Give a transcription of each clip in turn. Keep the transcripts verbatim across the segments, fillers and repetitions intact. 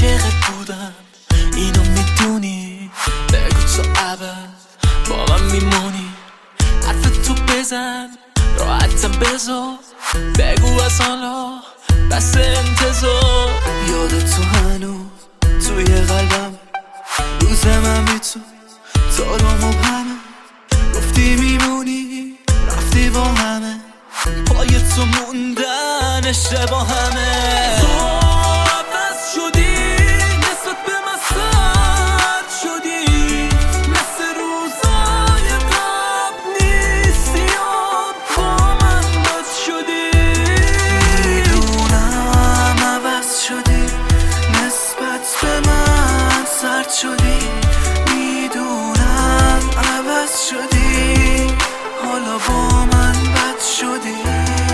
عاشقت بودم، اینو میدونی. بگو تو ابد با من میمونی. حرف تو بزن راحتم بذار. بگو از حالا بس انتظار. یادت تو هنوز توی قلبم، روز من بی تو تا رو مبهمه. گفتی میمونی رفتی با همه، پای تو موندن اشتباه همه. تو عوض شدی نسبت به من سرد شدی، مثل روزای قبل نیستی و با من بد شدی. میدونم عوض شدی نسبت به من سرد شدی. میدونم عوض شدی حالا با من بد شدی.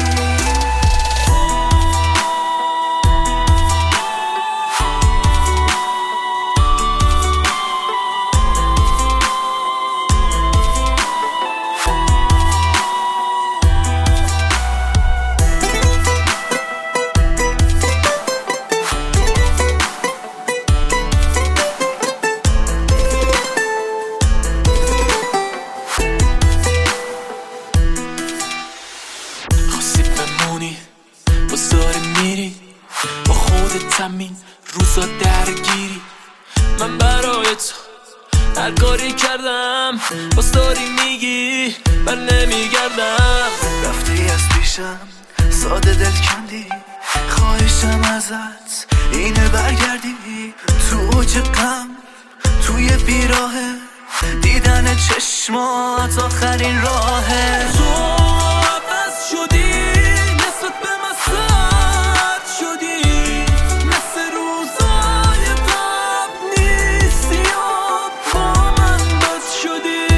باز داری میری با خودت همین روزا درگیری. من برای تو هر کاری کردم، باز داری میگی من نمیگردم. رفتی از پیشم ساده دل کندی، خواهشم ازت اینه برگردی. تو اوج غم توی بیراهه، دیدن چشمات آخرین راهه. تو عوض شدی نسبت به من سرد شدی، مثل روزای قبل نیستی و با من بد شدی.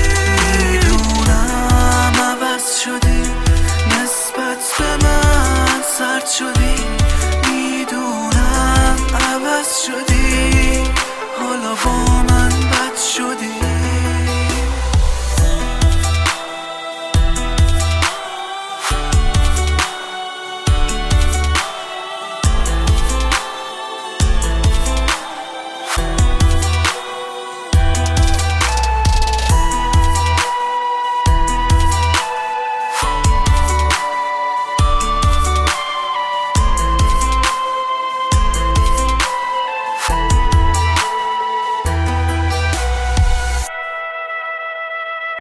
میدونم عوض شدی نسبت به من سرد شدی. میدونم عوض شدی حالا با